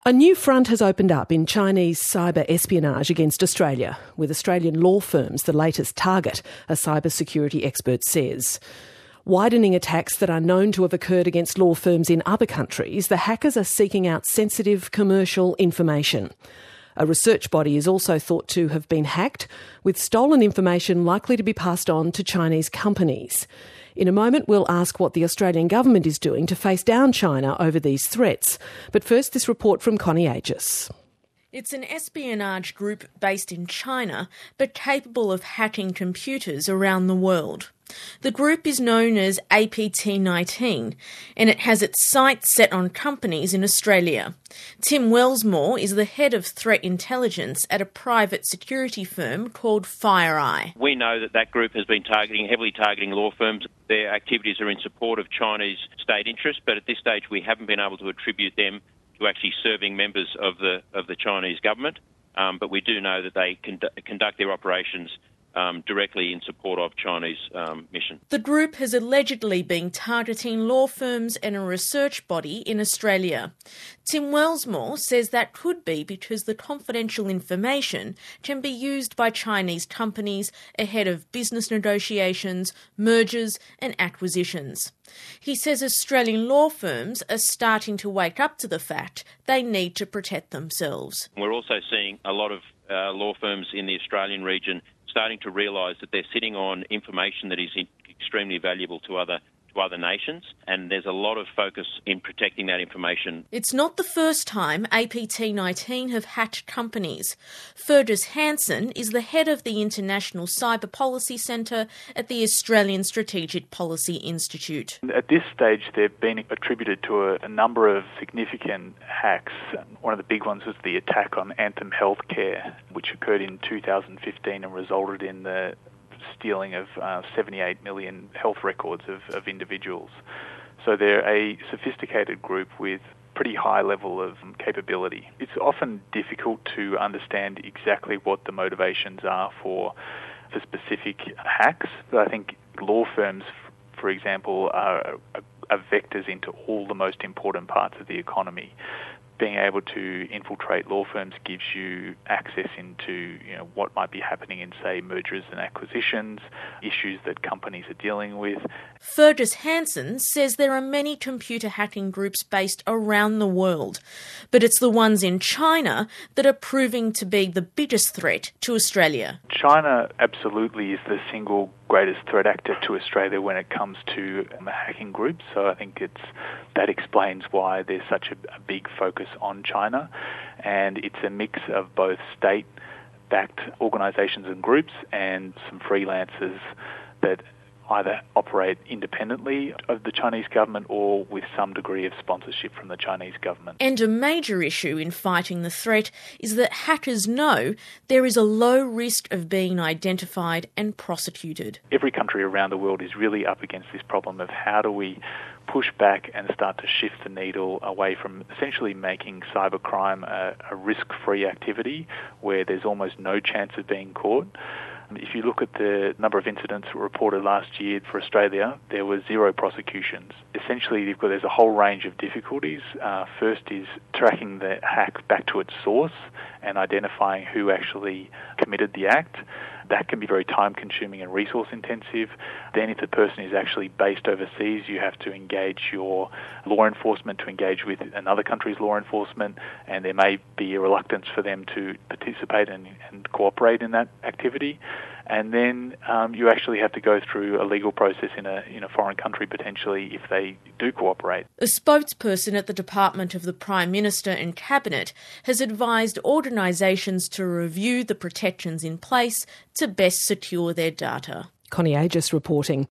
A new front has opened up in Chinese cyber espionage against Australia, with Australian law firms the latest target, a cybersecurity expert says. Widening attacks that are known to have occurred against law firms in other countries, the hackers are seeking out sensitive commercial information. A research body is also thought to have been hacked, with stolen information likely to be passed on to Chinese companies. In a moment, we'll ask what the Australian government is doing to face down China over these threats. But first, this report from Connie Aegis. It's an espionage group based in China, but capable of hacking computers around the world. The group is known as APT19, and it has its sights set on companies in Australia. Tim Wellsmore is the head of threat intelligence at a private security firm called FireEye. We know that group has been heavily targeting law firms. Their activities are in support of Chinese state interests, but at this stage we haven't been able to attribute them to actually serving members of the Chinese government. But we do know that they conduct their operations directly in support of Chinese mission. The group has allegedly been targeting law firms and a research body in Australia. Tim Wellsmore says that could be because the confidential information can be used by Chinese companies ahead of business negotiations, mergers and acquisitions. He says Australian law firms are starting to wake up to the fact they need to protect themselves. We're also seeing a lot of law firms in the Australian region starting to realise that they're sitting on information that is extremely valuable to other nations, and there's a lot of focus in protecting that information. It's not the first time APT19 have hacked companies. Fergus Hansen is the head of the International Cyber Policy Centre at the Australian Strategic Policy Institute. At this stage, they've been attributed to a number of significant hacks. One of the big ones was the attack on Anthem Healthcare, which occurred in 2015 and resulted in the stealing of 78 million health records of individuals. So they're a sophisticated group with pretty high level of capability. It's often difficult to understand exactly what the motivations are for specific hacks, but I think law firms, for example, are vectors into all the most important parts of the economy. Being able to infiltrate law firms gives you access into what might be happening in, say, mergers and acquisitions, issues that companies are dealing with. Fergus Hansen says there are many computer hacking groups based around the world, but it's the ones in China that are proving to be the biggest threat to Australia. China absolutely is the single greatest threat actor to Australia when it comes to hacking groups. So I think that explains why there's such a big focus on China. And it's a mix of both state-backed organisations and groups and some freelancers that either operate independently of the Chinese government or with some degree of sponsorship from the Chinese government. And a major issue in fighting the threat is that hackers know there is a low risk of being identified and prosecuted. Every country around the world is really up against this problem of how do we push back and start to shift the needle away from essentially making cybercrime a risk-free activity where there's almost no chance of being caught. If you look at the number of incidents reported last year for Australia, there were 0 prosecutions. Essentially, there's a whole range of difficulties. First is tracking the hack back to its source and identifying who actually committed the act. That can be very time-consuming and resource-intensive. Then if the person is actually based overseas, you have to engage your law enforcement to engage with another country's law enforcement, and there may be a reluctance for them to participate and cooperate in that activity. And then you actually have to go through a legal process in a foreign country potentially if they do cooperate. A spokesperson at the Department of the Prime Minister and Cabinet has advised organisations to review the protections in place to best secure their data. Connie Aegis reporting.